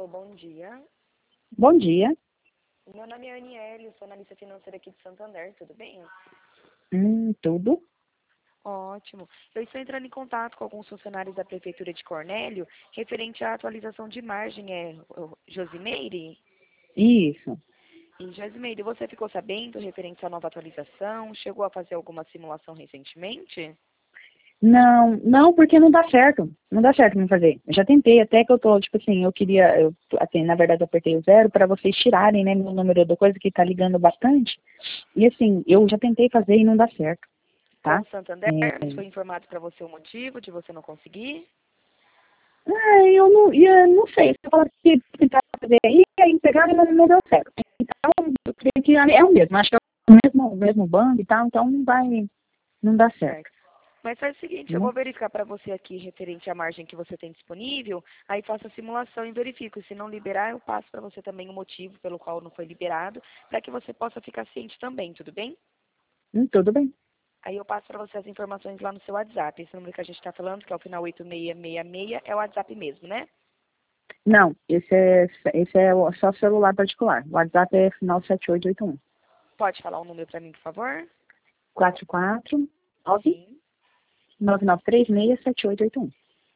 Alô, bom dia. Bom dia. Meu nome é Aniele, sou analista financeira aqui de Santander, tudo bem? Tudo? Ótimo. Eu estou entrando em contato com alguns funcionários da Prefeitura de Cornélio, referente à atualização de margem, Josimeire? Isso. E Josimeire, você ficou sabendo referente à nova atualização? Chegou a fazer alguma simulação recentemente? Não, porque não dá certo. Não dá certo me fazer. Eu já tentei, até que eu tô, tipo assim, assim, na verdade eu apertei o 0 para vocês tirarem, né, meu número da coisa que tá ligando bastante. E assim, eu já tentei fazer e não dá certo, Com tá? o Santander, foi informado para você o motivo de você não conseguir? Eu não sei. Você fala que tentar fazer aí pegaram e não deu certo. Então, eu creio que é o mesmo. Acho que é o mesmo banco e tal, então não dá certo. Certo. Mas faz o seguinte, eu Né? vou verificar para você aqui referente à margem que você tem disponível, aí faço a simulação e verifico. Se não liberar, eu passo para você também o motivo pelo qual não foi liberado, para que você possa ficar ciente também, tudo bem? Tudo bem. Aí eu passo para você as informações lá no seu WhatsApp. Esse número que a gente está falando, que é o final 8666, é o WhatsApp mesmo, né? Não, esse é só celular particular. O WhatsApp é final 7881. Pode falar o número para mim, por favor? 44 Sim. 99367881.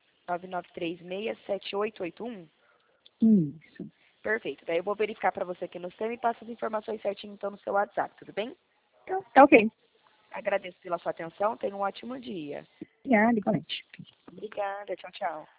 99367881. Isso. Perfeito. Daí eu vou verificar para você aqui no sistema e passo as informações certinho então no seu WhatsApp, tudo bem? Então, tá ok. Agradeço pela sua atenção. Tenha um ótimo dia. Obrigada, igualmente. Obrigada. Tchau, tchau.